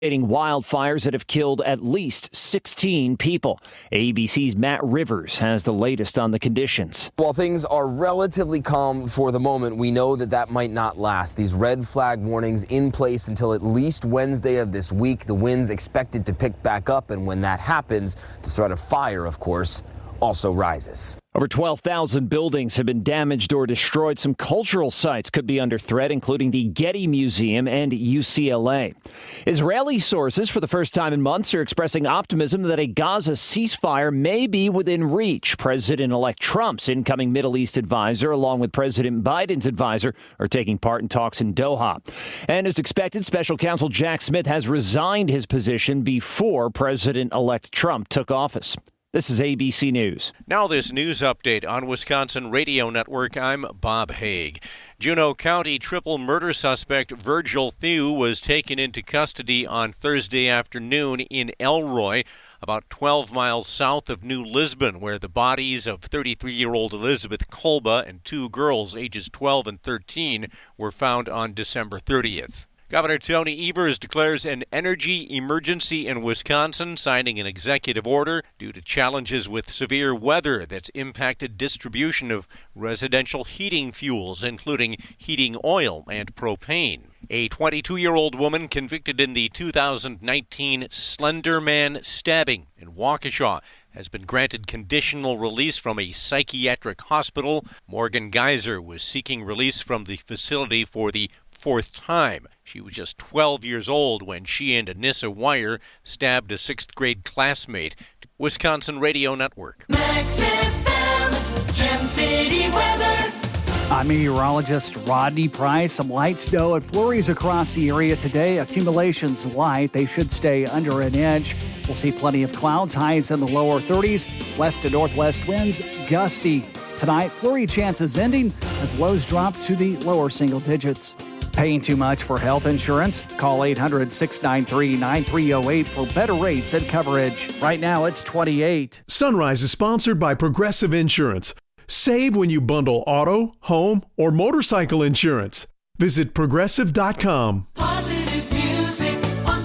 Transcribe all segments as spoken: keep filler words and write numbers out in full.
Wildfires that have killed at least sixteen people. A B C's Matt Rivers has the latest on the conditions. While things are relatively calm for the moment, we know that that might not last. These red flag warnings in place until at least Wednesday of this week. The winds expected to pick back up, and when that happens, the threat of fire, of course, also rises. Over twelve thousand buildings have been damaged or destroyed. Some cultural sites could be under threat, including the Getty Museum and U C L A. Israeli sources, for the first time in months, are expressing optimism that a Gaza ceasefire may be within reach. President-elect Trump's incoming Middle East advisor, along with President Biden's advisor, are taking part in talks in Doha. And as expected, Special Counsel Jack Smith has resigned his position before President-elect Trump took office. This is A B C News. Now this news update on Wisconsin Radio Network. I'm Bob Haig. Juneau County triple murder suspect Virgil Thew was taken into custody on Thursday afternoon in Elroy, about twelve miles south of New Lisbon, where the bodies of thirty-three-year-old Elizabeth Kolba and two girls ages twelve and thirteen were found on December thirtieth. Governor Tony Evers declares an energy emergency in Wisconsin, signing an executive order due to challenges with severe weather that's impacted distribution of residential heating fuels, including heating oil and propane. A twenty-two-year-old woman convicted in the two thousand nineteen Slender Man stabbing in Waukesha has been granted conditional release from a psychiatric hospital. Morgan Geyser was seeking release from the facility for the fourth time. She was just twelve years old when she and Anissa Wire stabbed a sixth-grade classmate. Wisconsin Radio Network. Max F M, Gem City weather. I'm meteorologist Rodney Price. Some light snow and flurries across the area today. Accumulations light. They should stay under an inch. We'll see plenty of clouds, highs in the lower thirties. West to northwest winds, gusty. Tonight, flurry chances ending as lows drop to the lower single digits. Paying too much for health insurance? Call eight hundred, six nine three, nine three zero eight for better rates and coverage. Right now, it's twenty-eight. Sunrise is sponsored by Progressive Insurance. Save when you bundle auto, home, or motorcycle insurance. Visit progressive dot com. Positive music on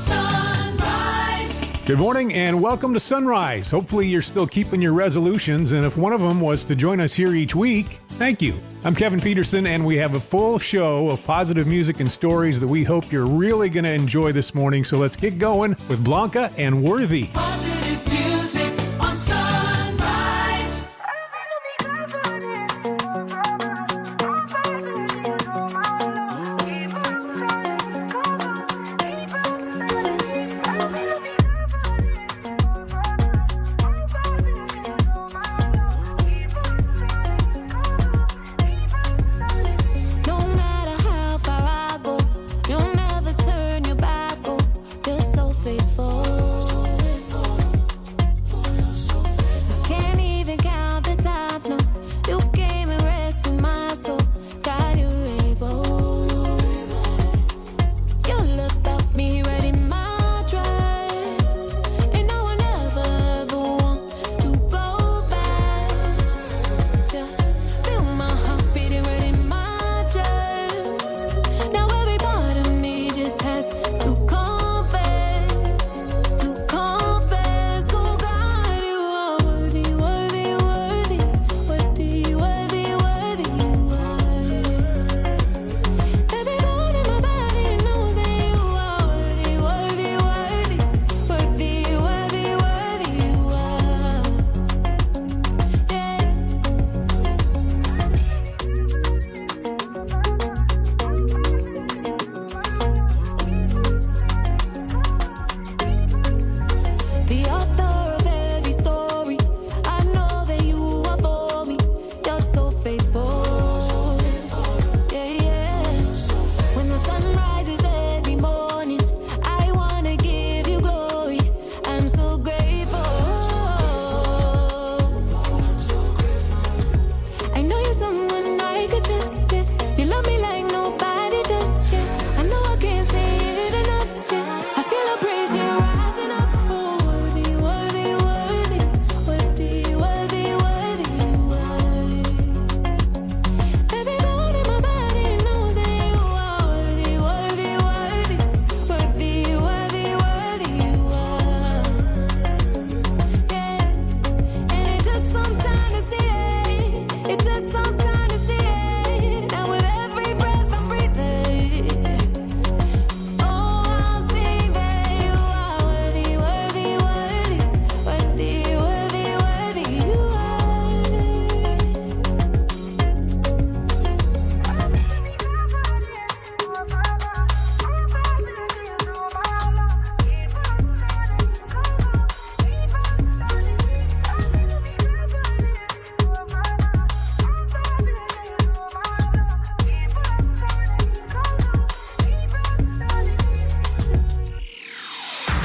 Sunrise. Good morning and welcome to Sunrise. Hopefully you're still keeping your resolutions, and if one of them was to join us here each week, thank you. I'm Kevin Peterson, and we have a full show of positive music and stories that we hope you're really going to enjoy this morning. So let's get going with Blanca and Worthy. Positive music on Sunrise.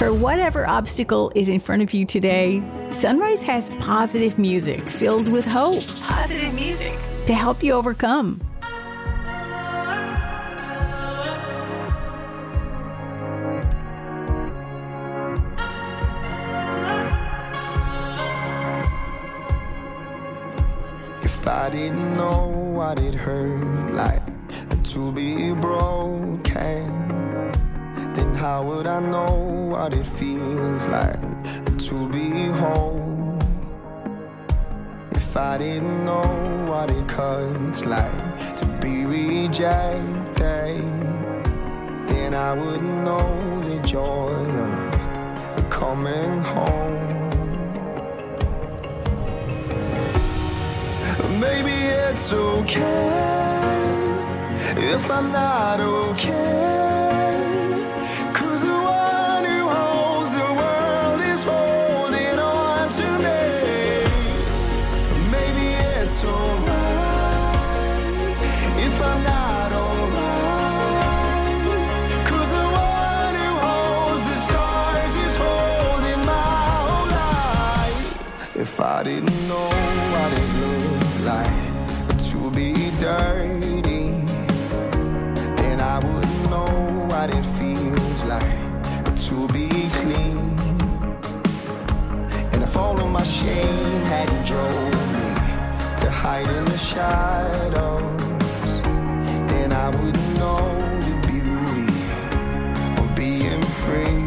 For whatever obstacle is in front of you today, Sunrise has positive music filled with hope. Positive music to help you overcome. If I didn't know what it hurt like to be broken, then how would I know what it feels like to be whole? If I didn't know what it cuts like to be rejected, then I wouldn't know the joy of coming home. Maybe it's okay if I'm not okay, 'cause the one who holds the world is holding on to me. Maybe it's alright if I'm not alright, 'cause the one who holds the stars is holding my whole life. If I didn't know what it looked like to be dirty, then I wouldn't know what it feels like to be clean. And if all of my shame hadn't drove me to hide in the shadows, then I wouldn't know the beauty of being free.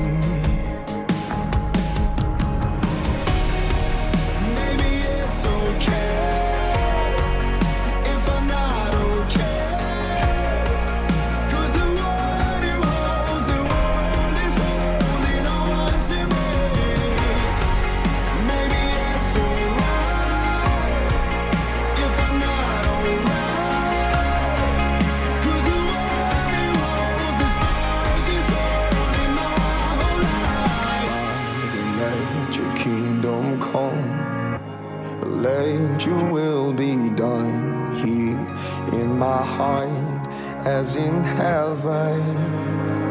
Let your will be done here in my heart as in heaven.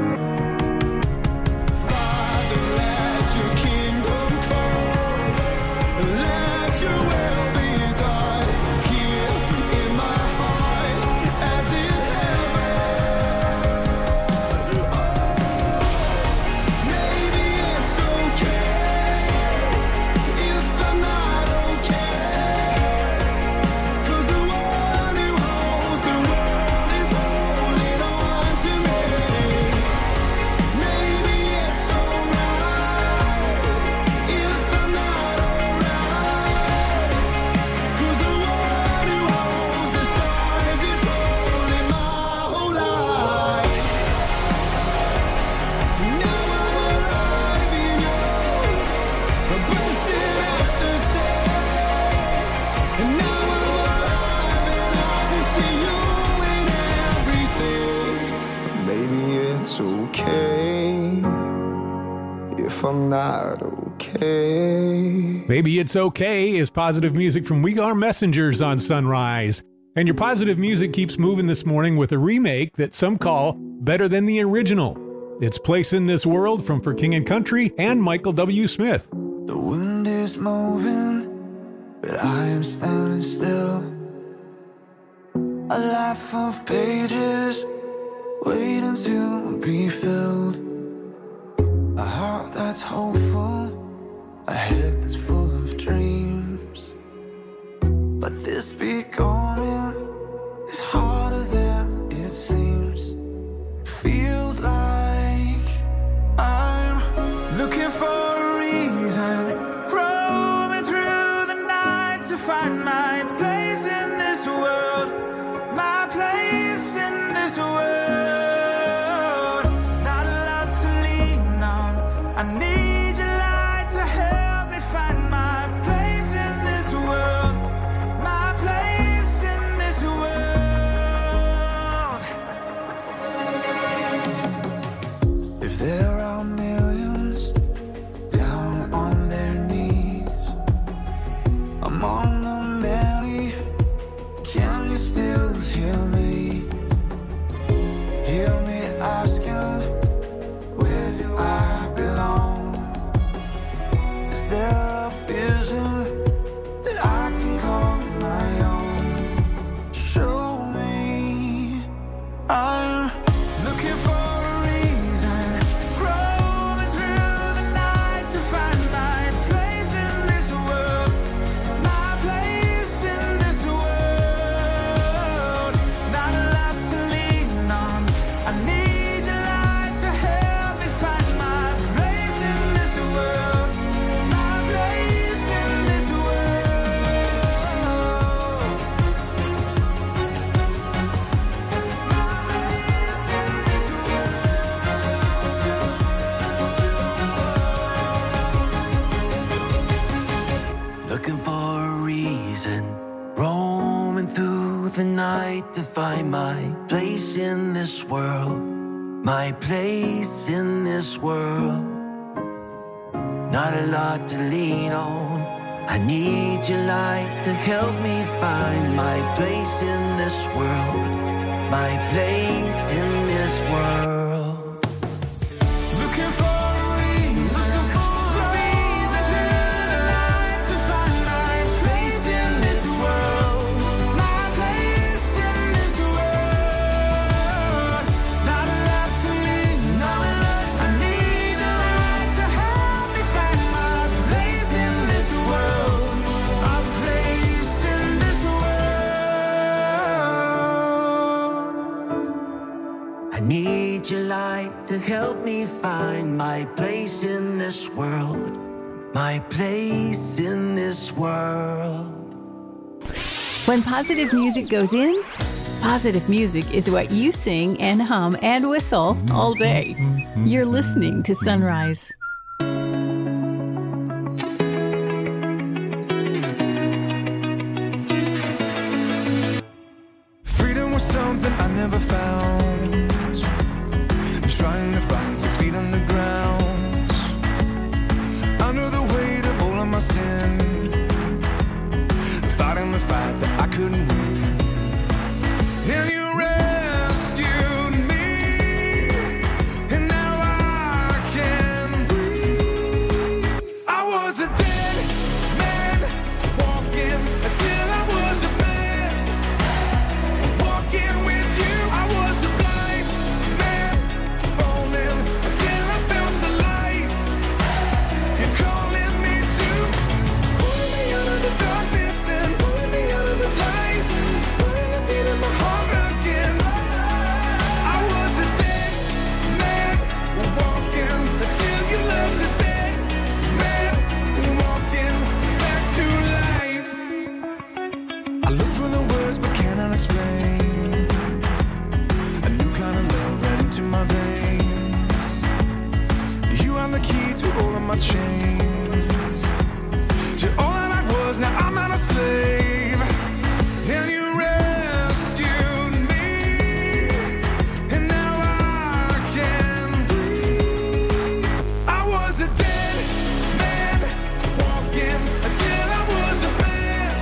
I'm not okay. Maybe It's Okay is positive music from We Are Messengers on Sunrise. And your positive music keeps moving this morning with a remake that some call better than the original. It's Place in This World from For King and Country and Michael W. Smith. The wind is moving, but I am standing still. A life of pages waiting to be filled. A heart that's hopeful, a head that's full of dreams. But this becoming is harder than it seems. Feels like I'm looking for a reason, roaming through the night to find my place in this world, my place in this world. I need your light to help me find my place in this world, my place in the night to find my place in this world, my place in this world. Not a lot to lean on, I need your light to help me find my place in this world, my place in this world. Looking for a reason, a reason to light to find my place in this world, my place in this world. Not a lot to me, not a lot. I need your light to help me find my place in this world, my place in this world. I need your light to help me find my place in this world, my place in this world. When positive music goes in, positive music is what you sing and hum and whistle all day. You're listening to Sunrise. Freedom was something I never found. Trying to find six feet underground. Under the weight of all of my sin. Fighting the fight that I couldn't win. And you rescued me. And now I can breathe. I was a dead man walking until I was a man. Walking with you, I was a blind man. Falling until I found the light. You're calling me to pull me out of the darkness and pull me out of the lights. Putting the beat in my heart again. I was a dead man walking until you left this dead man walking back to life. I look for the words but cannot explain. A new kind of love right into my veins. You are the key to all of my chains. You're all that I was, now I'm not a slave. And you rescued me. And now I can breathe. I was a dead man walking until I was a man.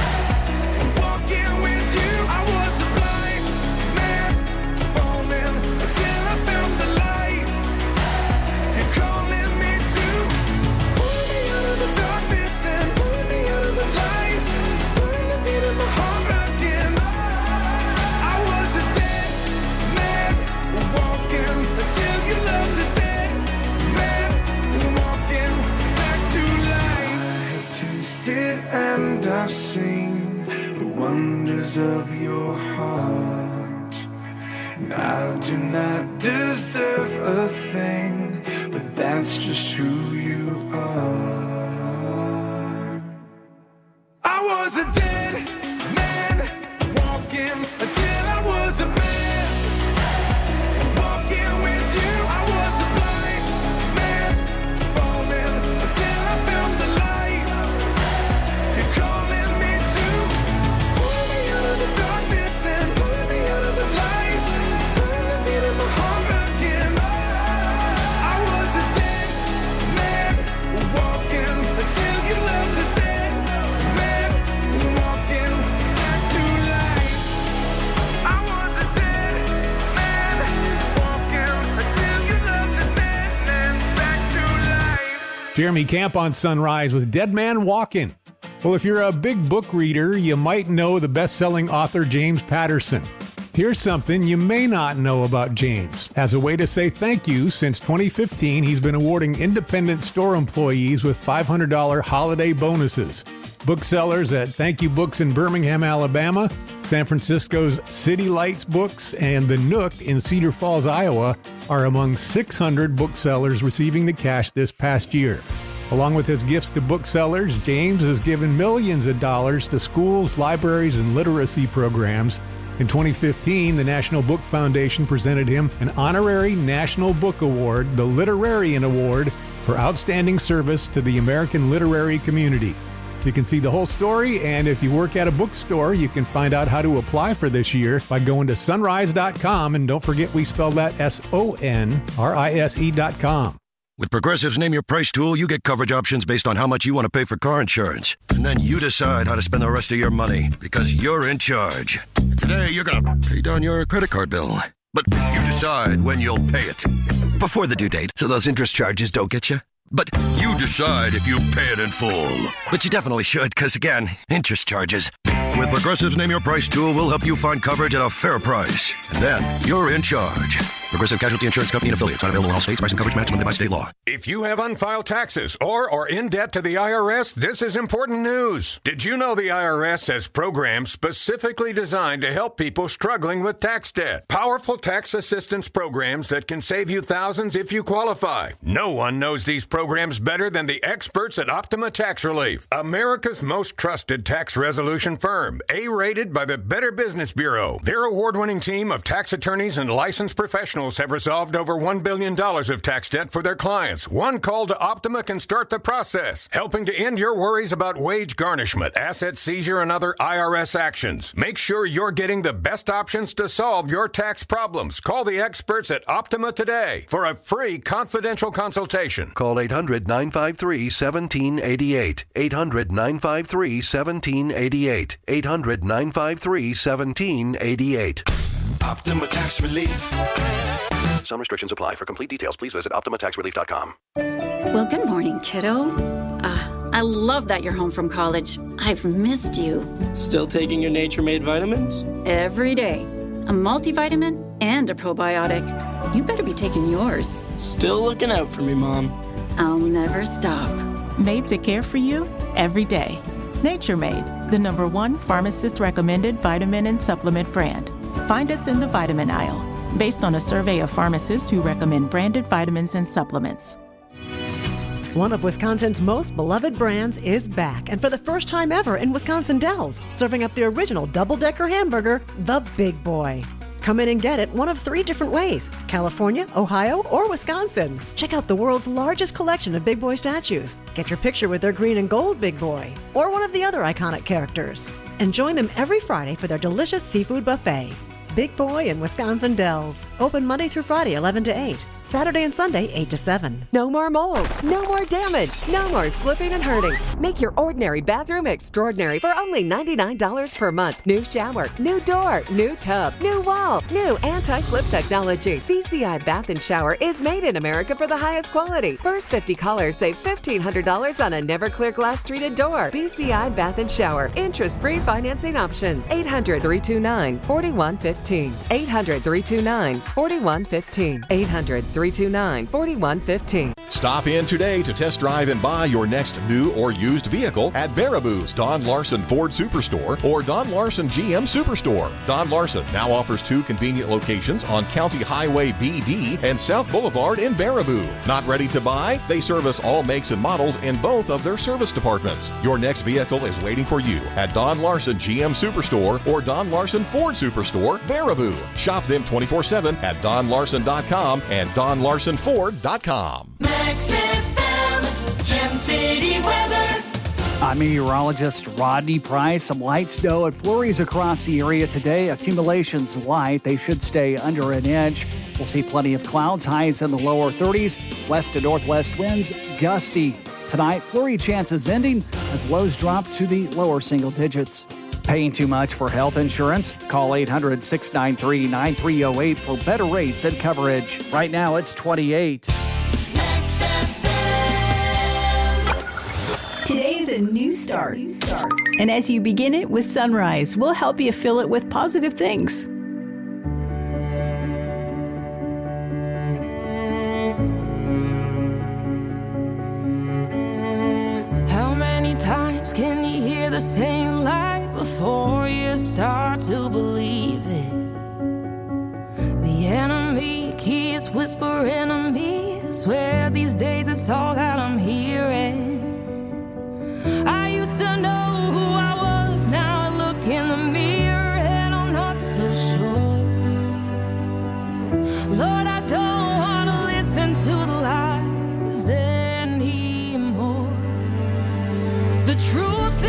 Walking with you, I was a blind man. Falling until I found the light. You're calling me to pull me out of the darkness and pull me out of the lights. Putting the beat in my heart again. I was a dead man walking until you left this dead man walking back to life. I've tasted and I've seen the wonders of your heart. And I do not deserve a thing, but that's just who you are. I was a dead man walking until I was a man. Walking with you, I was a blind man. Falling until I found the light. You're calling me to pull me out of the darkness and pull me out of the lights. Putting the beat in my heart again. I was a dead man walking until you left this dead man walking back to life. I was a dead man walking until you left this dead man back to life. Jeremy Camp on Sunrise with Dead Man Walkin'. Well, if you're a big book reader, you might know the best-selling author James Patterson. Here's something you may not know about James. As a way to say thank you, since twenty fifteen, he's been awarding independent store employees with five hundred dollars holiday bonuses. Booksellers at Thank You Books in Birmingham, Alabama, San Francisco's City Lights Books, and The Nook in Cedar Falls, Iowa, are among six hundred booksellers receiving the cash this past year. Along with his gifts to booksellers, James has given millions of dollars to schools, libraries, and literacy programs. In twenty fifteen, the National Book Foundation presented him an honorary National Book Award, the Literarian Award, for outstanding service to the American literary community. You can see the whole story, and if you work at a bookstore, you can find out how to apply for this year by going to sunrise dot com, and don't forget we spell that S O N R I S E dot com. With Progressive's Name Your Price tool, you get coverage options based on how much you want to pay for car insurance. And then you decide how to spend the rest of your money, because you're in charge. Today, you're going to pay down your credit card bill. But you decide when you'll pay it. Before the due date, so those interest charges don't get you. But you decide if you pay it in full. But you definitely should, because again, interest charges. With Progressive's Name Your Price tool, we'll help you find coverage at a fair price. And then you're in charge. Progressive Casualty Insurance Company and affiliates. Not available in all states. Price and coverage match limited by state law. If you have unfiled taxes or are in debt to the I R S, this is important news. Did you know the I R S has programs specifically designed to help people struggling with tax debt? Powerful tax assistance programs that can save you thousands if you qualify. No one knows these programs better than the experts at Optima Tax Relief, America's most trusted tax resolution firm, A-rated by the Better Business Bureau. Their award-winning team of tax attorneys and licensed professionals have resolved over one billion dollars of tax debt for their clients. One call to Optima can start the process, helping to end your worries about wage garnishment, asset seizure, and other I R S actions. Make sure you're getting the best options to solve your tax problems. Call the experts at Optima today for a free confidential consultation. Call eight hundred, nine five three, one seven eight eight. eight hundred, nine five three, one seven eight eight. eight hundred, nine five three, one seven eight eight. Optima Tax Relief. Some restrictions apply. For complete details, please visit optima tax relief dot com. Well, good morning, kiddo. Uh, I love that you're home from college. I've missed you. Still taking your Nature Made vitamins? Every day. A multivitamin and a probiotic. You better be taking yours. Still looking out for me, Mom. I'll never stop. Made to care for you every day. Nature Made, the number one pharmacist-recommended vitamin and supplement brand. Find us in the vitamin aisle, based on a survey of pharmacists who recommend branded vitamins and supplements. One of Wisconsin's most beloved brands is back, and for the first time ever in Wisconsin Dells, serving up the original double-decker hamburger, the Big Boy. Come in and get it one of three different ways: California, Ohio, or Wisconsin. Check out the world's largest collection of Big Boy statues. Get your picture with their green and gold Big Boy, or one of the other iconic characters. And join them every Friday for their delicious seafood buffet. Big Boy in Wisconsin Dells. Open Monday through Friday, eleven to eight. Saturday and Sunday, eight to seven. No more mold. No more damage. No more slipping and hurting. Make your ordinary bathroom extraordinary for only ninety-nine dollars per month. New shower, new door, new tub, new wall, new anti-slip technology. B C I Bath and Shower is made in America for the highest quality. First fifty callers save fifteen hundred dollars on a never clear glass treated door. B C I Bath and Shower. Interest-free financing options. eight hundred, three two nine, four one one five. eight hundred, three two nine, four one one five. eight hundred, three two nine, four one one five. Stop in today to test drive and buy your next new or used vehicle at Baraboo's Don Larson Ford Superstore or Don Larson G M Superstore. Don Larson now offers two convenient locations on County Highway B D and South Boulevard in Baraboo. Not ready to buy? They service all makes and models in both of their service departments. Your next vehicle is waiting for you at Don Larson G M Superstore or Don Larson Ford Superstore, Baraboo. Shop them twenty-four seven at don larson dot com and don larson ford dot com. Max F M, Gem City weather. I'm meteorologist Rodney Price. Some light snow and flurries across the area today. Accumulations light. They should stay under an inch. We'll see plenty of clouds, highs in the lower thirties. West to northwest winds, gusty. Tonight, flurry chances ending as lows drop to the lower single digits. Paying too much for health insurance? Call eight hundred, six nine three, nine three zero eight for better rates and coverage. Right now, it's twenty-eight. Today's a new start. And as you begin it with Sunrise, we'll help you fill it with positive things. How many times can you hear the same lie before you start to believe it? The enemy keeps whispering to me. I swear these days it's all that I'm hearing. I used to know who I was, now I look in the mirror and I'm not so sure. Lord, I don't want to listen to the lies anymore. The truth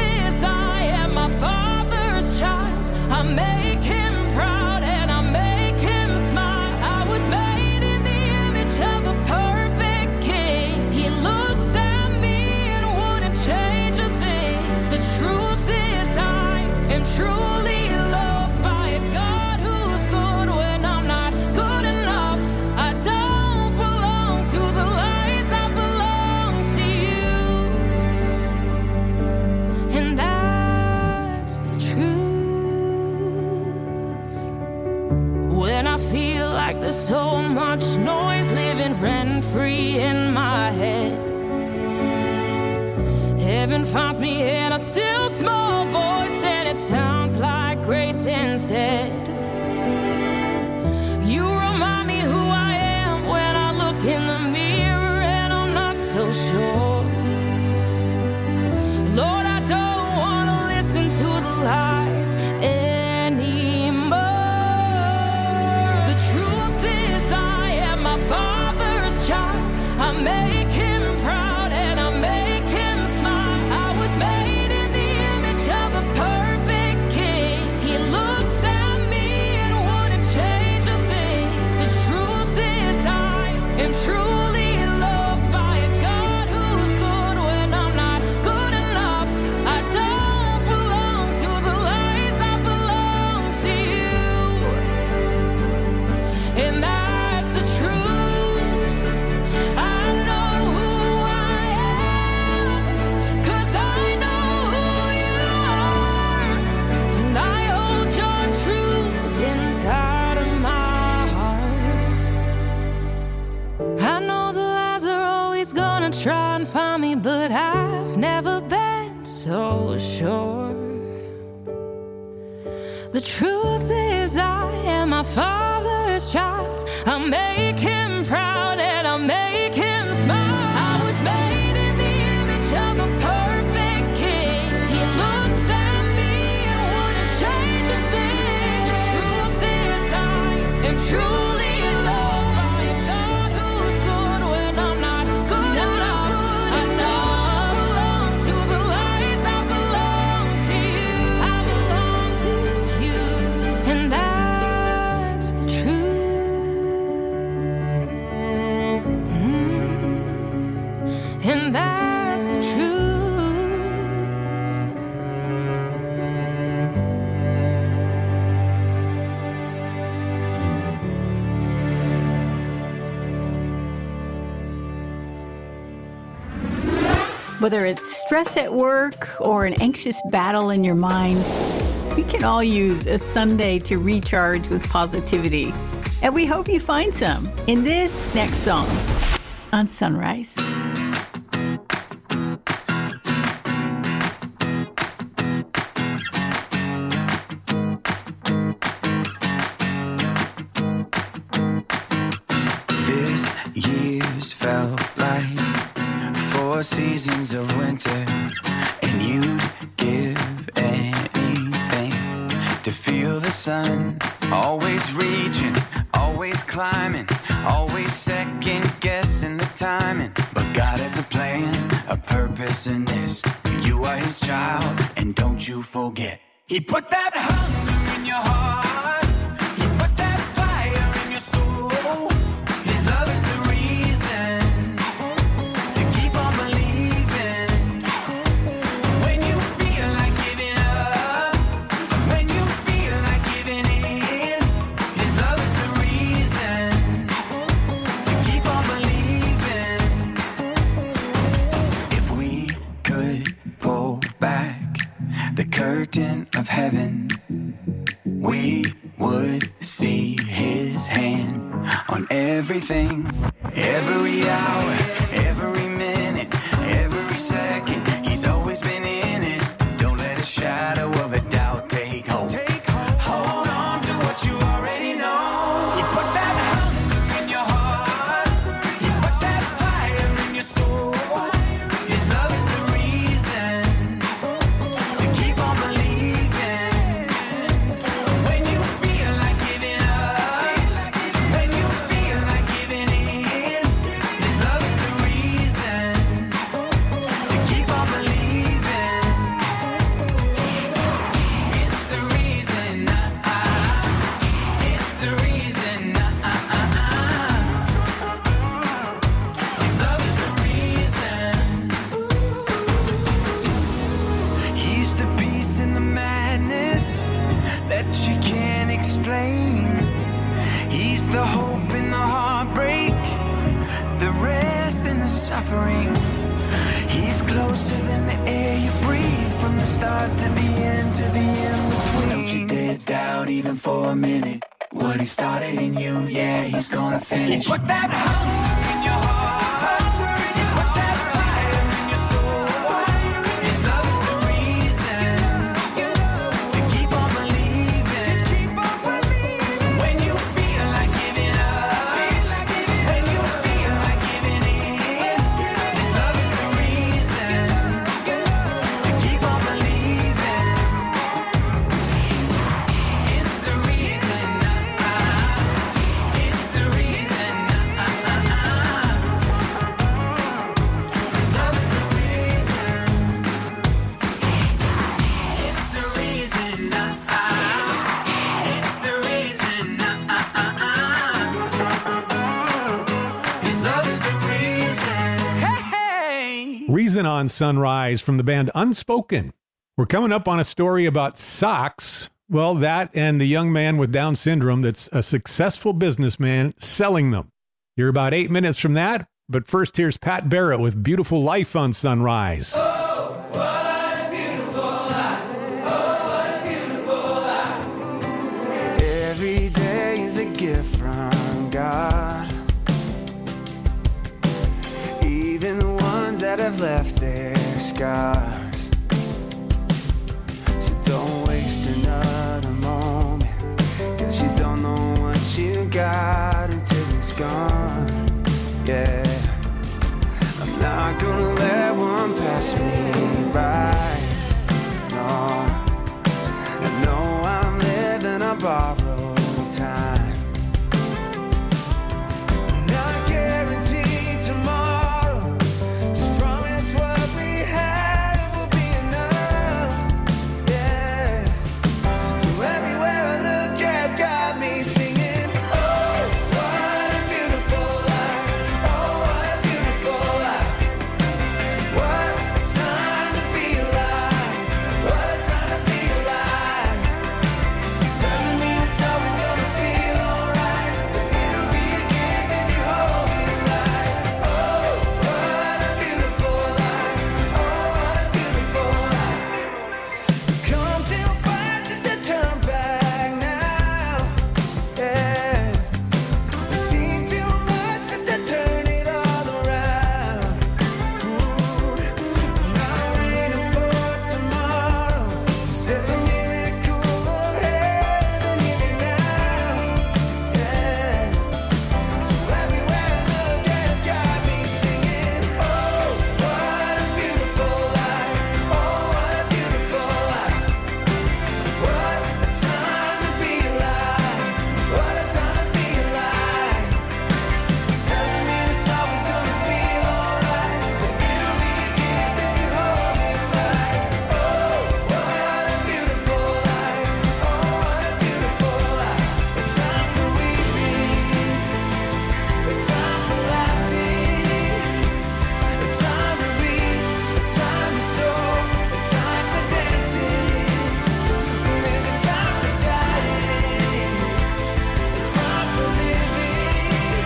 running free in my head. Heaven finds me in a still small voice, and it sounds like grace instead. You remind me who I am when I look in the mirror and I'm not so sure. Lord, I don't want to listen to the lies anymore. The truth is I am my Father's child. I make him proud and I make him smile. I was made in the image of a perfect king. He looks at me and wouldn't change a thing. The truth is I am truly loved by a God who's good when I'm not good enough. I don't belong to the lies, I belong to you. And that's the truth. I know who I am, 'cause I know who you are. And I hold your truth inside of my heart. I know the lies are always gonna try and find me, but I've never been so sure. The truth is I am my Father's child. I make him proud and I make him smile. I was made in the image of a perfect king. He looks at me and wouldn't change a thing. The truth is I am truly loved by a God who's good when I'm not good enough. I don't belong to the lies, I belong to you. I belong to you, and that's the truth. Mm. And that's the truth. Whether it's stress at work or an anxious battle in your mind, we can all use a Sunday to recharge with positivity. And we hope you find some in this next song on Sunrise. This year's felt like four seasons of winter, and you'd give anything to feel the sun. Always reaching, always climbing, always second guessing the timing. But God has a plan, a purpose in this. You are his child, and don't you forget. He put that hunger in your heart. He put that fire in your soul. His love is the reason to keep on believing. When you feel like giving up, when you feel like giving in, his love is the reason to keep on believing. If we could pull back the curtain of heaven, we would see his hand on everything. Every hour, every minute, every second, he's always been in it. Don't let a shadow of a doubt take hold. Take hold. Hold on to what you already know. He put that hunger in your heart. He put that fire in your soul. His love is the reason to keep on believing. When you feel like giving up, when you feel like giving in, his love is the reason to keep on believing. It's the reason, uh, uh, it's the reason, uh, uh, uh. His love is the reason. He's the peace in the madness that you can't explain. He's the hope in the heartbreak, the rest in the suffering. He's closer than the air you breathe, from the start to the end, to the in-between. Don't you dare doubt even for a minute what he started in you, yeah, he's gonna finish. He put that hunger in your your heart. You put that fire in your soul. Yes, love is the reason to keep on believing. Just keep on believing. When you feel like giving up, when you feel like giving in, yes, love is the reason to keep on believing. It's the reason. It's the reason. Yes, love is the reason. It's the reason. It's the reason. Yes, love is the reason. Hey. Reason on Sunrise from the band Unspoken. We're coming up on a story about socks. Well, that and the young man with Down syndrome that's a successful businessman selling them. You're about eight minutes from that, but first here's Pat Barrett with Beautiful Life on Sunrise. Every day is a gift from God. Even the ones that have left their scars. So don't waste another moment, 'cause you don't know what you got until it's gone. Yeah, I'm not gonna let one pass me by. No, I know I'm living on borrowed time. Not guaranteed tomorrow. Just promise what we have will be enough. Yeah. So everywhere I look has got me singing. Oh, what a beautiful life. Oh, what a beautiful life. What a time to be alive. What a time to be alive. Doesn't mean it's always gonna feel alright, but it'll be a gift if you hold it right. Oh, what a beautiful life. Oh, what a beautiful life. Come too far just to turn back now. Yeah, we've seen too much just to turn it all around. Ooh, I'm not waiting for tomorrow. 'Cause there's a miracle of heaven here now. Yeah, so everywhere I look has got me singing. Oh, what a beautiful life. Oh, what a beautiful life. What a time to be alive. What a time to be alive. Doesn't mean it's always gonna feel alright, but it'll be a gift if you hold it right. Oh, what a beautiful life. Oh, what a beautiful life. A time for weeping, a time for laughing, a time to read, a time to sow, a time for dancing. There's a time for dying, a time for living.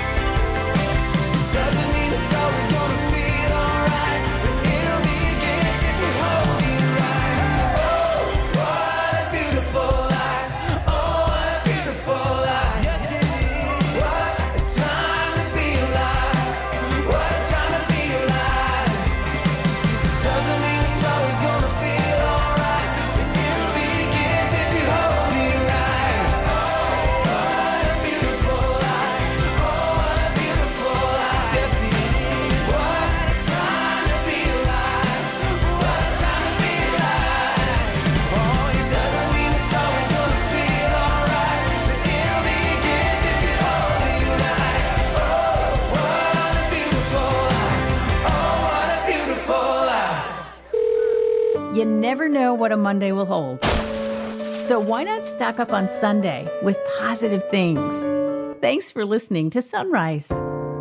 Doesn't mean it's always gonna feel alright, but it'll be a gift if you hold it right. Oh, what a beautiful life. Oh, what a beautiful life. Yes, it is. What a time to be alive. What a time to be alive. Doesn't mean it's always gonna feel alright, but it'll be a gift if you hold it right. Oh, what a beautiful life. Oh, what a beautiful life. Yes, it is. What a time to be alive. What a time to be alive. Oh, it doesn't mean it's always gonna feel alright, but it'll be a gift if you hold it right. Oh, what a beautiful life. Oh, what a beautiful life. You never know what a Monday will hold. So why not stock up on Sunday with positive things? Thanks for listening to Sunrise.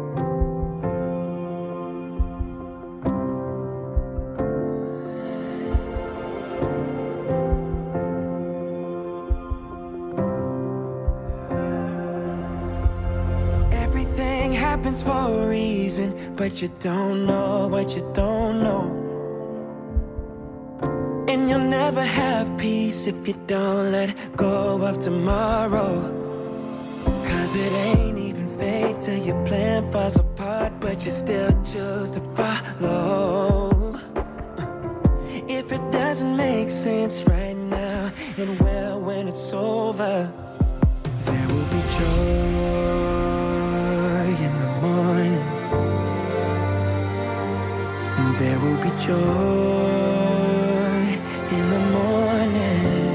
Everything happens for a reason, but you don't know what you don't know. And you'll never have peace if you don't let go of tomorrow. Cause it ain't even fake till your plan falls apart. but you still choose to follow. If it doesn't make sense right now, it will when it's over. There will be joy in the morning. There will be joy in the morning.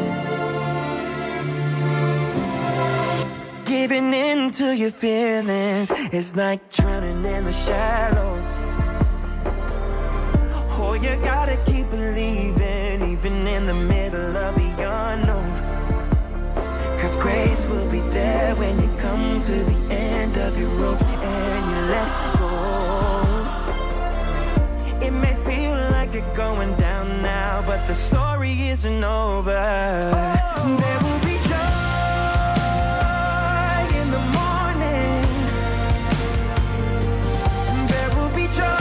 Giving in to your feelings is like drowning in the shallows. Oh, you gotta keep believing, even in the middle of the unknown. Cause grace will be there when you come to the end of your rope and you let go. It may feel like you're going down now, but the story isn't over. Oh. There will be joy in the morning. There will be joy.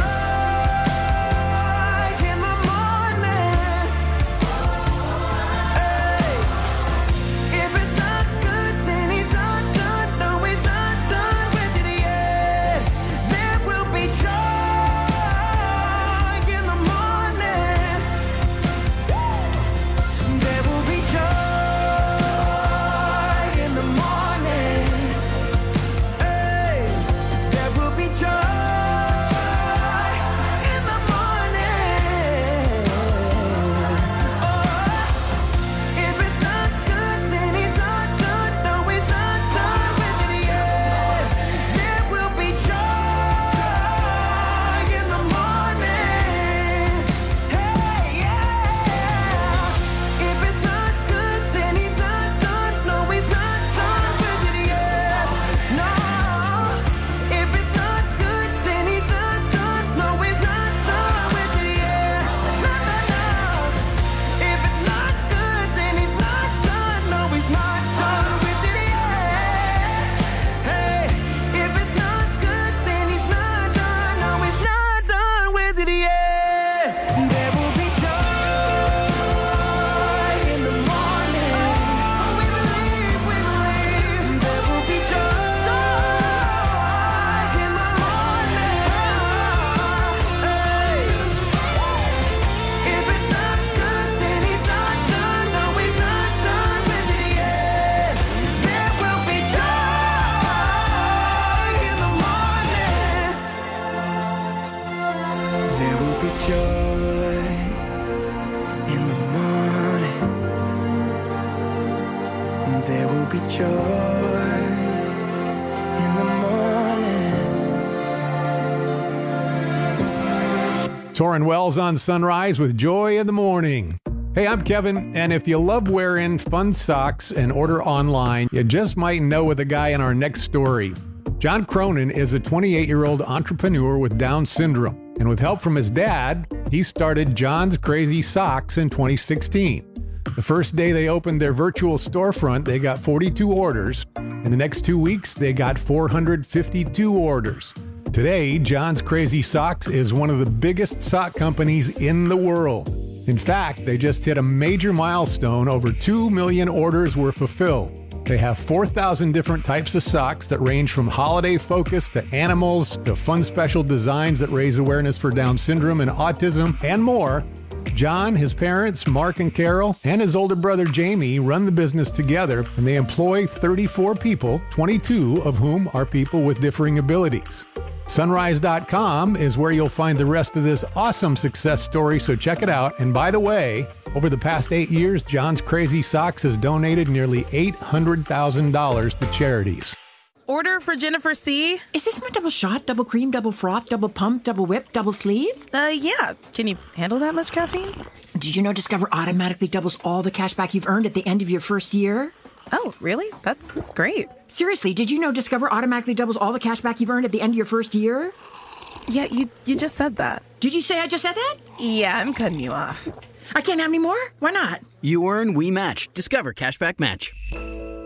Torrin Wells on Sunrise with Joy in the Morning. Hey, I'm Kevin, and if you love wearing fun socks and order online, you just might know with the guy in our next story. John Cronin is a twenty-eight-year-old entrepreneur with Down syndrome, and with help from his dad, he started John's Crazy Socks in twenty sixteen. The first day they opened their virtual storefront, they got forty-two orders. In the next two weeks, they got four hundred fifty-two orders. Today, John's Crazy Socks is one of the biggest sock companies in the world. In fact, they just hit a major milestone. Over two million orders were fulfilled. They have four thousand different types of socks that range from holiday focus to animals to fun special designs that raise awareness for Down syndrome and autism and more. John, his parents, Mark and Carol, and his older brother Jamie run the business together, and they employ thirty-four people, twenty-two of whom are people with differing abilities. Sunrise dot com is where you'll find the rest of this awesome success story, so check it out. And by the way, over the past eight years, John's Crazy Socks has donated nearly eight hundred thousand dollars to charities. Order for Jennifer C. Is this my double shot, double cream, double froth, double pump, double whip, double sleeve? Uh, yeah. Can you handle that much caffeine? Did you know Discover automatically doubles all the cash back you've earned at the end of your first year? Oh, really? That's great. Seriously, did you know Discover automatically doubles all the cash back you've earned at the end of your first year? Yeah, you you just said that. Did you say I just said that? Yeah, I'm cutting you off. I can't have any more? Why not? You earn, we match. Discover Cashback Match.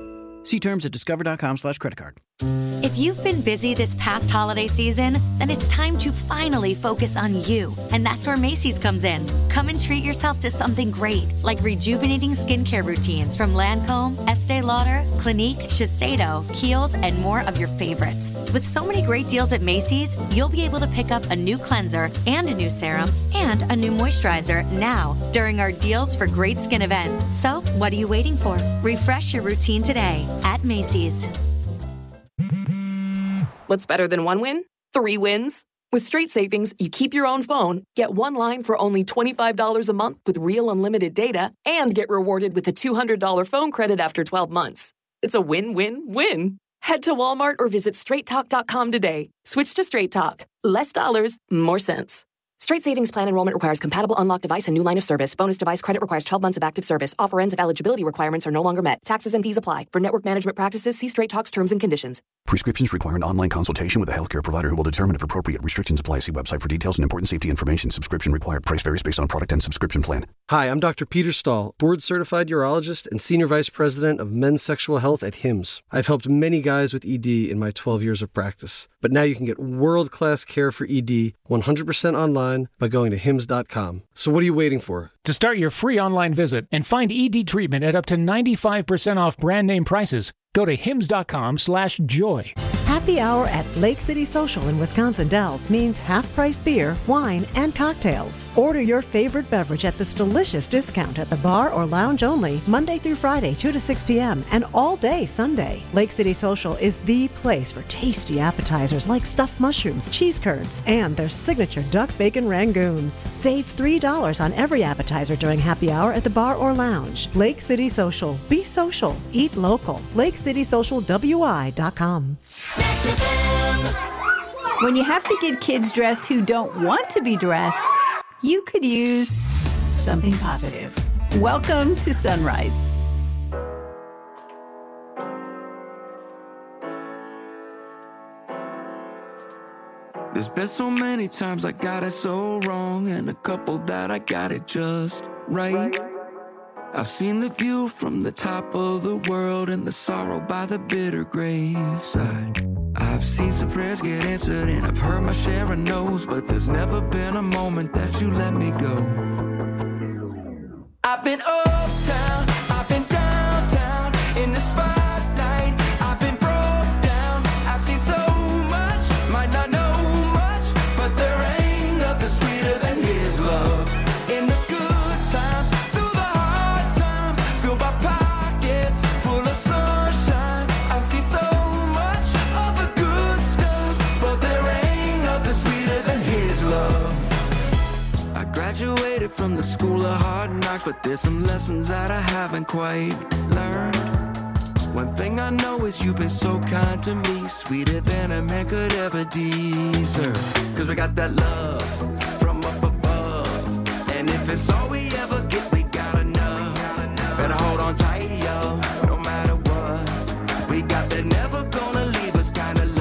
See terms at discover.com slash credit card. If you've been busy this past holiday season, then it's time to finally focus on you. And that's where Macy's comes in. Come and treat yourself to something great, like rejuvenating skincare routines from Lancome, Estee Lauder, Clinique, Shiseido, Kiehl's, and more of your favorites. With so many great deals at Macy's, you'll be able to pick up a new cleanser and a new serum and a new moisturizer now during our Deals for Great Skin event. So, what are you waiting for? Refresh your routine today at Macy's. What's better than one win? Three wins. With Straight Savings, you keep your own phone, get one line for only twenty-five dollars a month with real unlimited data, and get rewarded with a two hundred dollars phone credit after twelve months. It's a win-win-win. Head to Walmart or visit straight talk dot com today. Switch to Straight Talk. Less dollars, more sense. Straight Savings Plan enrollment requires compatible unlocked device and new line of service. Bonus device credit requires twelve months of active service. Offer ends if eligibility requirements are no longer met. Taxes and fees apply. For network management practices, see Straight Talk's terms and conditions. Prescriptions require an online consultation with a healthcare provider who will determine if appropriate. Restrictions apply. See website for details and important safety information. Subscription required. Price varies based on product and subscription plan. Hi, I'm Doctor Peter Stahl, board-certified urologist and senior vice president of men's sexual health at Hims. I've helped many guys with E D in my twelve years of practice. But now you can get world-class care for E D one hundred percent online by going to hims dot com. So what are you waiting for? To start your free online visit and find E D treatment at up to ninety-five percent off brand name prices, go to hims dot com slash joy. Happy hour at Lake City Social in Wisconsin Dells means half-price beer, wine, and cocktails. Order your favorite beverage at this delicious discount at the bar or lounge only, Monday through Friday, two to six p.m., and all day Sunday. Lake City Social is the place for tasty appetizers like stuffed mushrooms, cheese curds, and their signature duck bacon rangoons. Save three dollars on every appetizer during happy hour at the bar or lounge. Lake City Social. Be social. Eat local. lake city social w i dot com. When you have to get kids dressed who don't want to be dressed, you could use something positive. Welcome to Sunrise. There's been so many times I got it so wrong, and a couple that I got it just right. I've seen the view from the top of the world and the sorrow by the bitter graveside. I've seen some prayers get answered and I've heard my share of no's, but there's never been a moment that you let me go. I've been uptown, I've been downtown, in the spotlight, I've been broke down. I've seen so much, might not know much, but there ain't nothing sweeter than his love. In the good times, through the hard times, filled by pockets full of sunshine. I've seen so much of the good stuff, but there ain't nothing sweeter than his love. I graduated from the school of hard knocks, but there's some lessons that I haven't quite learned. One thing I know is you've been so kind to me, sweeter than a man could ever deserve. Cause we got that love from up above, and if it's all we ever get, we got enough. Better hold on tight, yo, no matter what. We got that never gonna leave us kind of love.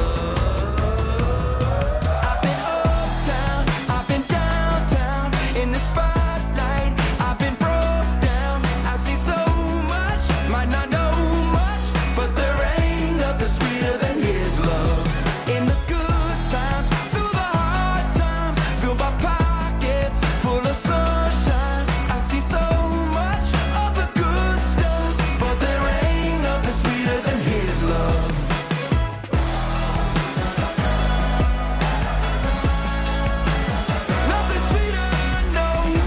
I've been uptown, I've been downtown, in the spotlight, I've been broke down. I've seen so much, might not know much, but there ain't nothing sweeter than his love. In the good times, through the hard times, filled by pockets full of sunshine. I see so much of the good stuff, but there ain't nothing sweeter than his love. Nothing sweeter, no.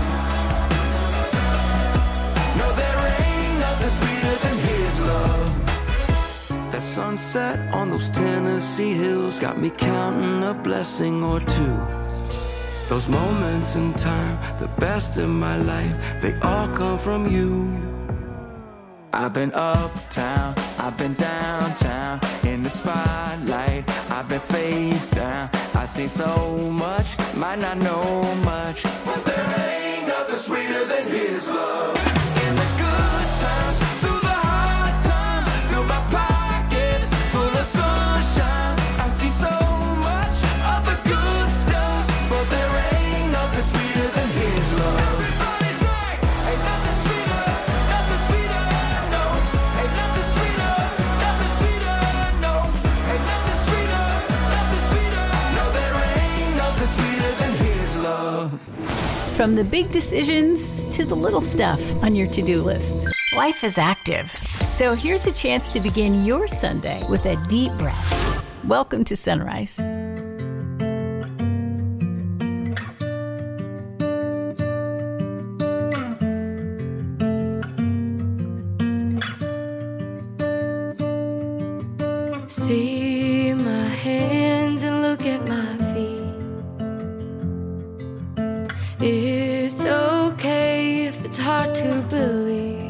No, there ain't nothing sweeter than his love. That sunset on those Tennessee hills got me counting a blessing or two. Those moments in time, the best in my life, they all come from you. I've been uptown, I've been downtown, in the spotlight, I've been face down. I see so much, might not know much, but there ain't nothing sweeter than his love. In the good times, through the hard times, filled my pockets full of sunshine. I see so much of the good stuff, but there ain't nothing sweeter than his love. Everybody's right, ain't nothing sweeter, nothing sweeter, no, ain't nothing sweeter, love. From the big decisions to the little stuff on your to-do list, life is active. So here's a chance to begin your Sunday with a deep breath. Welcome to Sunrise. See my hands and look at my feet. It's okay if it's hard to believe.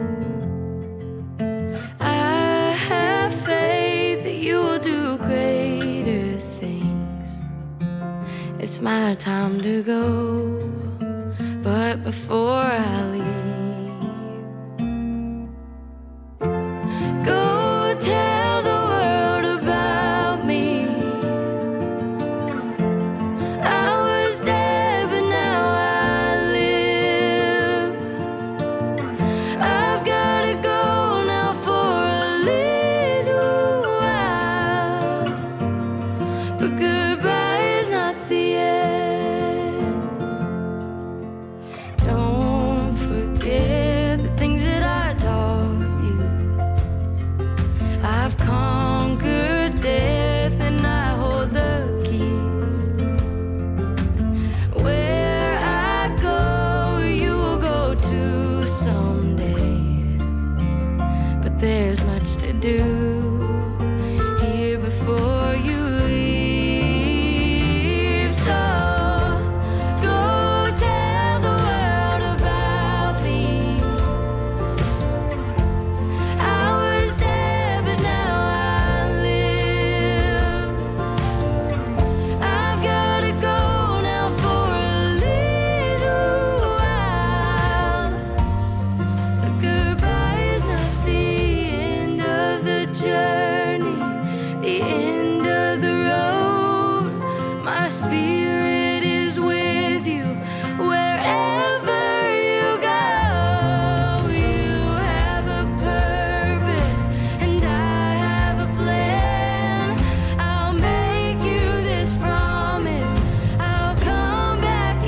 I have faith that you will do greater things. It's my time to go, but before I leave, go tell the world about me. I was dead, but now I live. I've gotta go now for a little while, but goodbye is not the end. Don't forget the things that I taught you. I've conquered death and I hold the keys. Where I go, you will go to someday. But there's much to do here before you leave. So go tell the world about me. I was there, but now I live. I've gotta go now for a little while, but goodbye is not the end of the journey, the end of the road. My spirit is with you wherever you go. You have a purpose and I have a plan. I'll make you this promise, I'll come back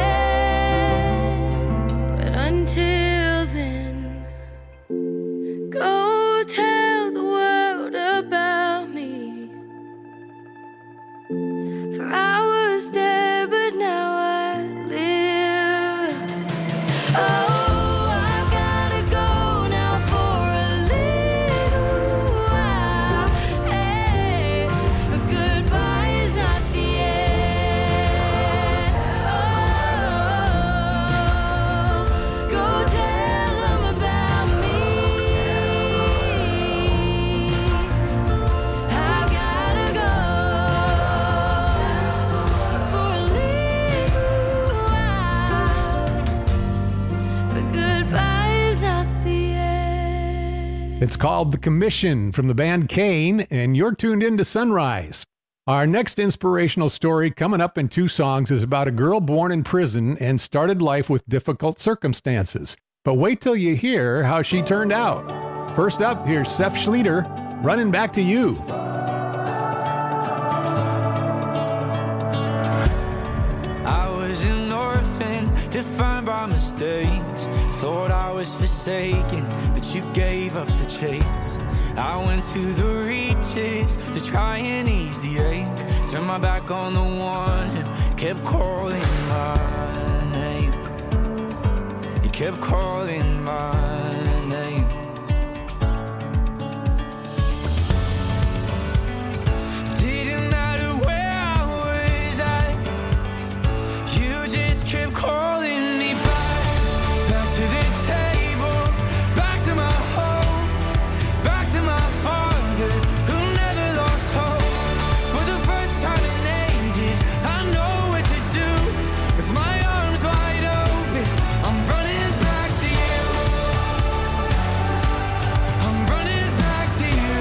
again. But until then, go tell the world about me. For I was dead, but now I live. Oh, I've gotta go now for a little while. Hey, but goodbye is not the end. Oh, go tell them about me. I've gotta go for a little while, but goodbye is not the end. It's called The Commission from the band Kane, and you're tuned in to Sunrise. Our next inspirational story coming up in two songs is about a girl born in prison and started life with difficult circumstances. But wait till you hear how she turned out. First up, here's Seth Schleter, Running Back to You. I was an orphan, defined by mistakes. Thought I was forsaken, that you gave up the chase. I went to the reaches to try and ease the ache. Turned my back on the one who kept calling my name. He kept calling my name. Didn't matter where I was at, you just kept calling me back. Back to the table, back to my home, back to my father who never lost hope. For the first time in ages, I know what to do. With my arms wide open, I'm running back to you. I'm running back to you.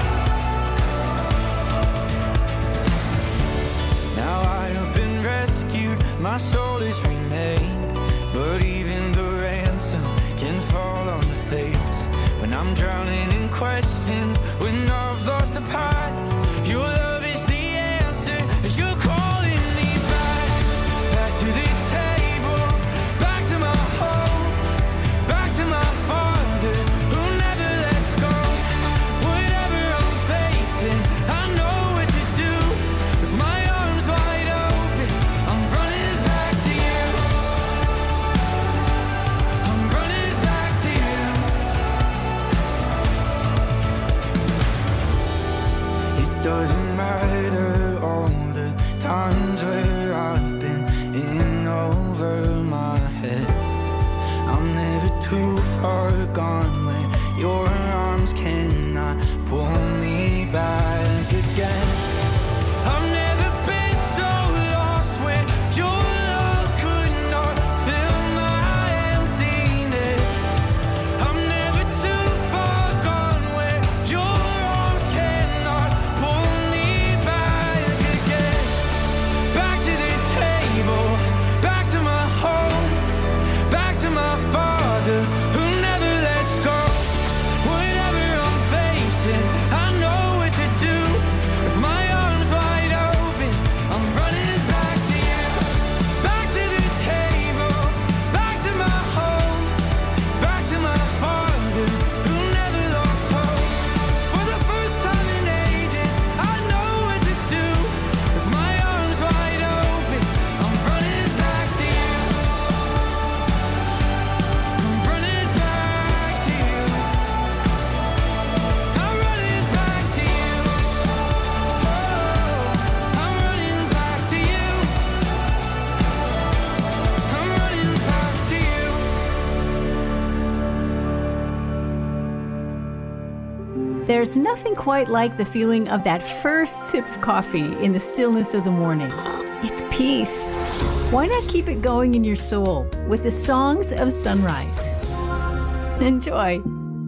Now I have been rescued, my soul is remade. But even the ransom can fall on the face. When I'm drowning in questions, when I've lost the path, your love is the answer. You're calling me back, back to There's nothing quite like the feeling of that first sip of coffee in the stillness of the morning. It's peace. Why not keep it going in your soul with the songs of sunrise? Enjoy.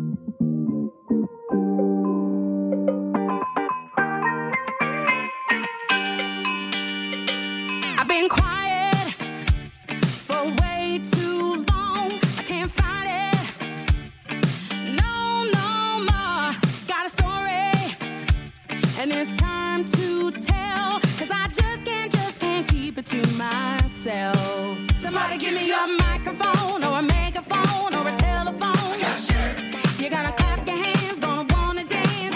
I've been quiet for way too long. I can't fight it. No, no more. Got a story, and it's time to tell. Cause I just can't, just can't keep it to myself. Somebody give me a microphone or a megaphone or a telephone. You're gonna clap your hands, gonna wanna dance.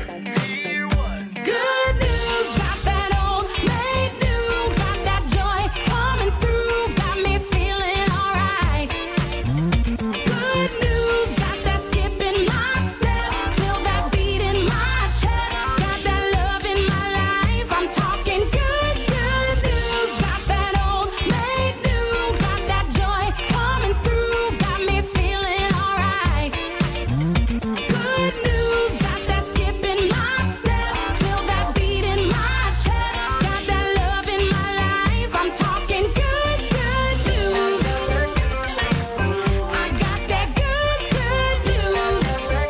Good news, got that old made new, got that joy coming through, got me feeling alright. Good news, got that skip in my step, feel that beat in my chest, got that love in my life. I'm talking good, good news, got that old made new, got that joy coming through, got me feeling alright. Good news, got that skip in my step, feel that beat in my chest, got that love in my life. I'm talking good, good news. I got that good, good news.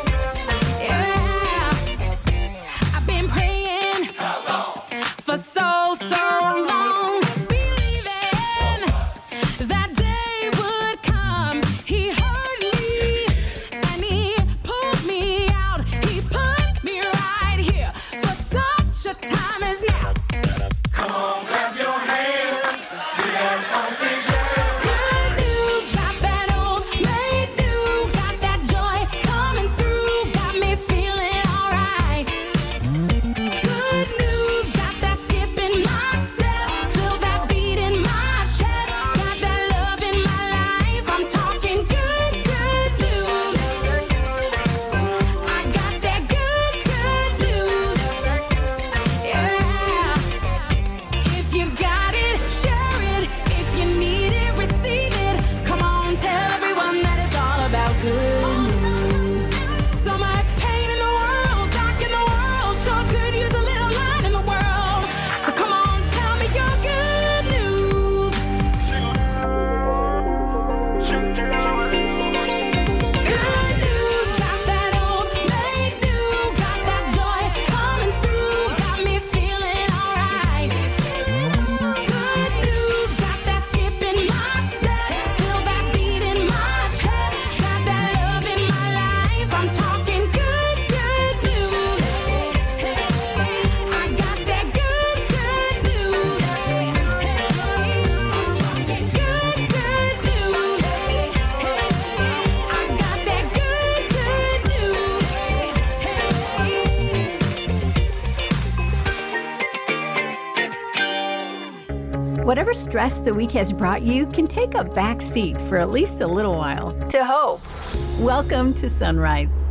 Yeah, I've been praying for so, so long, believing that day would come. He heard me and he pulled me out. He put me right here for such a time as now. Come on, clap your hands. Get that funky girl. Good news, got that old made new, got that joy coming through, got me feeling alright. Good news, got that skip in my step, feel that beat in my chest, got that love in my life. I'm talking good, good news. I got that good, good news. Yeah. If you got it, share it. If you need it, receive it. Come on, tell everyone that it's all about good news. So much pain in the world, dark in the world, sure could use a little light in the world. So come on, tell me your good news. Good news, got that old made new, got that joy coming through, got me feeling alright. Good news, got that skip in my step, feel that beat in my chest, got that love in my life. I'm talking good, good news. I got that good, good news. I'm talking good, good news. I got that good, good news. Whatever stress the week has brought you can take a back seat for at least a little while to hope. Welcome to Sunrise.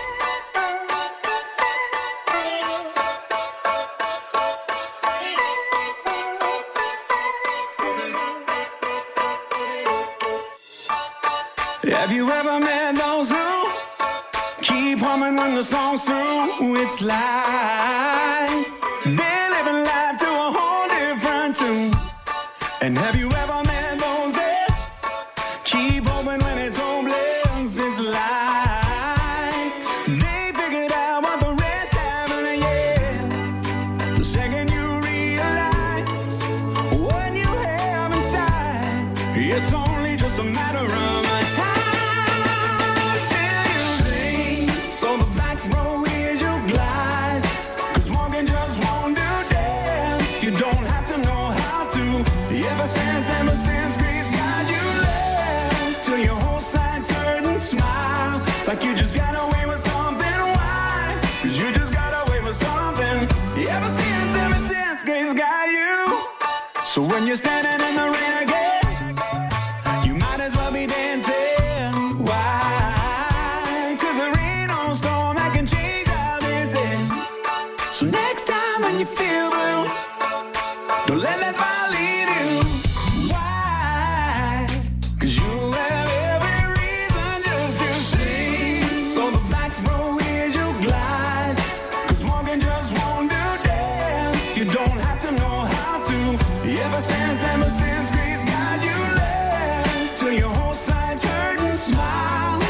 Have you ever met those who keep humming when the song's through? It's like they're living life to a whole different tune. And have you ever met those that keep hoping when it's hopeless? It's like they figured out what the rest haven't yet. The second you realize what you have inside, it's only just a matter of time. So the back row is your glide, 'cause walking just won't do dance. You don't have to know how to. Ever since, ever since grace got you left, till your whole side's hurt and smile, like you just got away with something. Why? 'Cause you just got away with something. Ever since, ever since grace got you. So when you're standing in the rain again, you might as well be dancing. Why? 'Cause there ain't no storm that can change how this is. So next time when you feel blue, don't let that smile leave you. Why? 'Cause you have every reason just to sing. So the back row is your glide.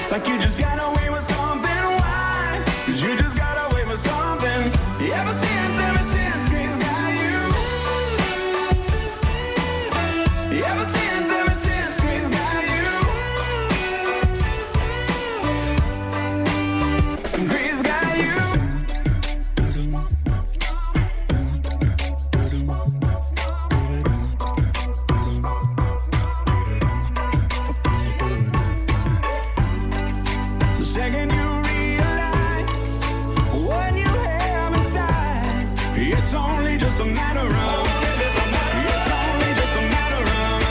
like you just got away with something. Why? Cause you just got away with something. Ever since, ever since Grace got you. Ever since, ever since Grace got you. Grace got you. The second you realize what you have inside, it's only just a matter of. It's only just a matter of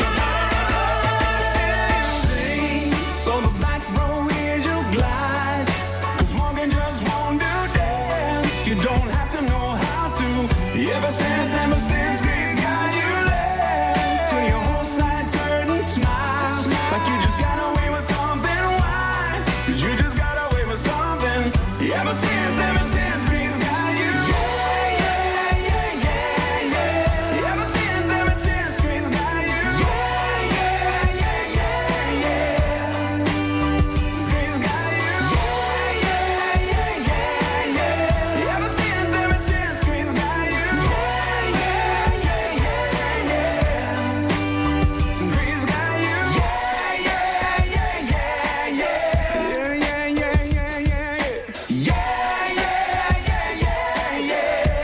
time. Sing, so the back row is your glide. 'Cause walking just won't do dance. You don't have to know how to. Ever since, ever since Grace got you left, till your whole side's hurt and smile, like you just got away with something. Why? 'Cause you just got away with something. Ever since, ever since Grace got you. Yeah, yeah, yeah, yeah, yeah. Ever since, ever since Grace got you. Yeah, yeah, yeah, yeah, yeah. Grace got you. Yeah, yeah, yeah, yeah, yeah. Ever since, ever since Grace got you. Yeah, yeah, yeah, yeah, yeah. Grace got you. Yeah, yeah, yeah, yeah, yeah. Yeah, yeah, yeah, yeah, yeah. Yeah, yeah, yeah, yeah,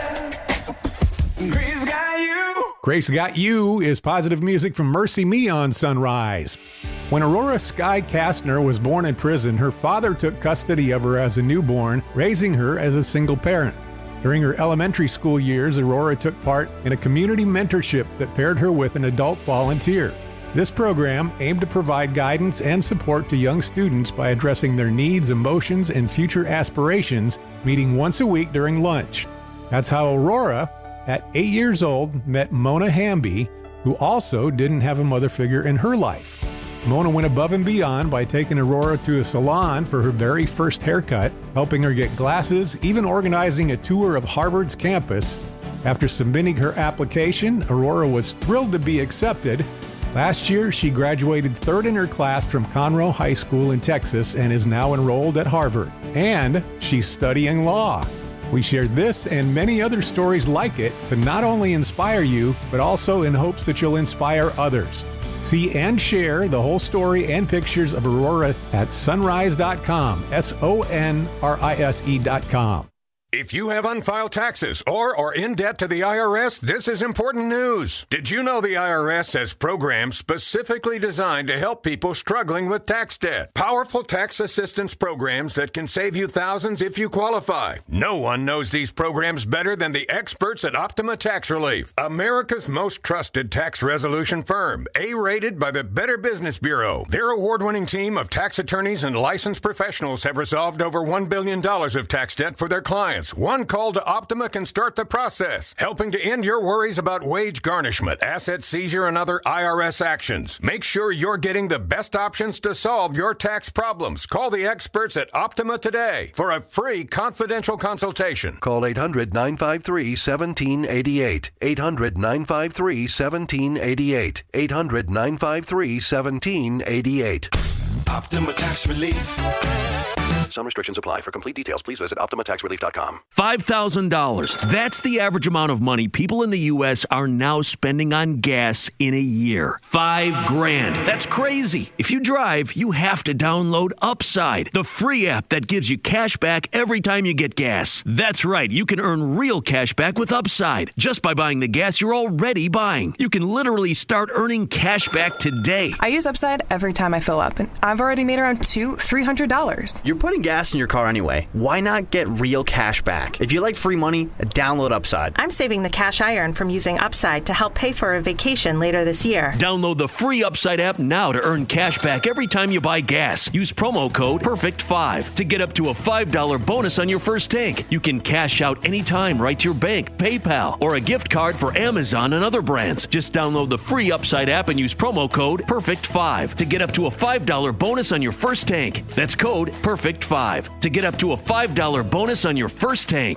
yeah. Grace got you. Grace Got You is positive music from Mercy Me on Sunrise. When Aurora Sky Kastner was born in prison, her father took custody of her as a newborn, raising her as a single parent. During her elementary school years, Aurora took part in a community mentorship that paired her with an adult volunteer. This program aimed to provide guidance and support to young students by addressing their needs, emotions, and future aspirations, meeting once a week during lunch. That's how Aurora, at eight years old, met Mona Hamby, who also didn't have a mother figure in her life. Mona went above and beyond by taking Aurora to a salon for her very first haircut, helping her get glasses, even organizing a tour of Harvard's campus. After submitting her application, Aurora was thrilled to be accepted. Last year, she graduated third in her class from Conroe High School in Texas and is now enrolled at Harvard. And she's studying law. We shared this and many other stories like it to not only inspire you, but also in hopes that you'll inspire others. See and share the whole story and pictures of Aurora at sunrise dot com, S O N R I S E dot com. If you have unfiled taxes or are in debt to the I R S, this is important news. Did you know the I R S has programs specifically designed to help people struggling with tax debt? Powerful tax assistance programs that can save you thousands if you qualify. No one knows these programs better than the experts at Optima Tax Relief, America's most trusted tax resolution firm, A-rated by the Better Business Bureau. Their award-winning team of tax attorneys and licensed professionals have resolved over one billion dollars of tax debt for their clients. One call to Optima can start the process, helping to end your worries about wage garnishment, asset seizure, and other I R S actions. Make sure you're getting the best options to solve your tax problems. Call the experts at Optima today for a free confidential consultation. Call eight hundred, nine five three, one seven eight eight. eight hundred, nine five three, one seven eight eight. eight hundred, nine five three, one seven eight eight. Optima Tax Relief. Some restrictions apply. For complete details, please visit optima tax relief dot com. five thousand dollars. That's the average amount of money people in the U S are now spending on gas in a year. Five grand. That's crazy. If you drive, you have to download Upside, the free app that gives you cash back every time you get gas. That's right. You can earn real cash back with Upside just by buying the gas you're already buying. You can literally start earning cash back today. I use Upside every time I fill up, and I've already made around two, three hundred dollars. You're putting gas in your car anyway. Why not get real cash back? If you like free money, download Upside. I'm saving the cash I earn from using Upside to help pay for a vacation later this year. Download the free Upside app now to earn cash back every time you buy gas. Use promo code perfect five to get up to a five dollars bonus on your first tank. You can cash out anytime right to your bank, PayPal, or a gift card for Amazon and other brands. Just download the free Upside app and use promo code perfect five to get up to a five dollars bonus on your first tank. That's code perfect five to get up to a five dollars bonus on your first tank.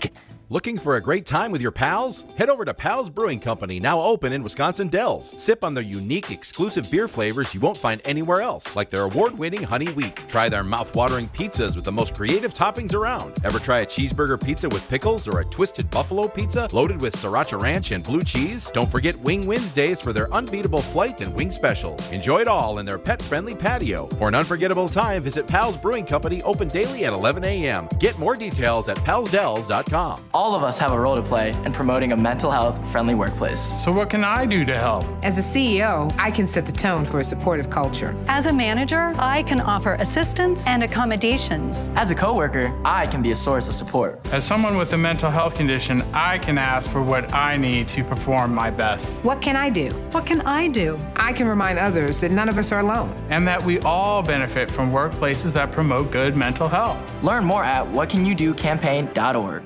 Looking for a great time with your pals? Head over to Pals Brewing Company, now open in Wisconsin Dells. Sip on their unique, exclusive beer flavors you won't find anywhere else, like their award-winning Honey Wheat. Try their mouth-watering pizzas with the most creative toppings around. Ever try a cheeseburger pizza with pickles or a twisted buffalo pizza loaded with sriracha ranch and blue cheese? Don't forget Wing Wednesdays for their unbeatable flight and wing specials. Enjoy it all in their pet-friendly patio. For an unforgettable time, visit Pals Brewing Company, open daily at eleven a.m. Get more details at pals dells dot com. All of us have a role to play in promoting a mental health friendly workplace. So what can I do to help? As a C E O, I can set the tone for a supportive culture. As a manager, I can offer assistance and accommodations. As a coworker, I can be a source of support. As someone with a mental health condition, I can ask for what I need to perform my best. What can I do? What can I do? I can remind others that none of us are alone. And that we all benefit from workplaces that promote good mental health. Learn more at what can you do campaign dot org.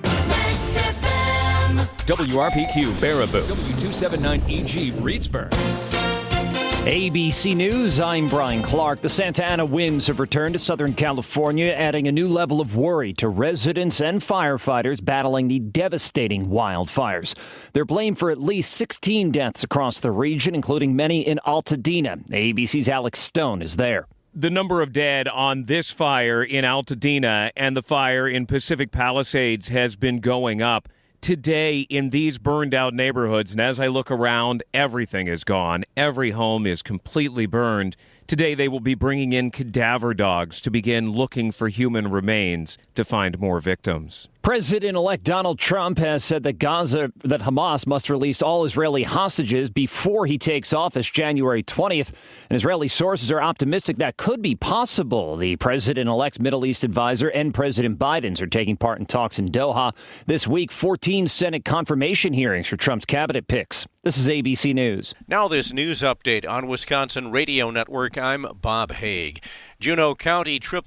W R P Q Baraboo. W two seventy-nine E G Reedsburg. A B C News, I'm Brian Clark. The Santa Ana winds have returned to Southern California, adding a new level of worry to residents and firefighters battling the devastating wildfires. They're blamed for at least sixteen deaths across the region, including many in Altadena. A B C's Alex Stone is there. The number of dead on this fire in Altadena and the fire in Pacific Palisades has been going up. Today, in these burned-out neighborhoods, and as I look around, everything is gone. Every home is completely burned. Today, they will be bringing in cadaver dogs to begin looking for human remains to find more victims. President-elect Donald Trump has said that Gaza, that Hamas must release all Israeli hostages before he takes office January twentieth. And Israeli sources are optimistic that could be possible. The president-elect's Middle East advisor and President Biden's are taking part in talks in Doha. This week, fourteen Senate confirmation hearings for Trump's cabinet picks. This is A B C News. Now this news update on Wisconsin Radio Network. I'm Bob Haig. Juneau County Triple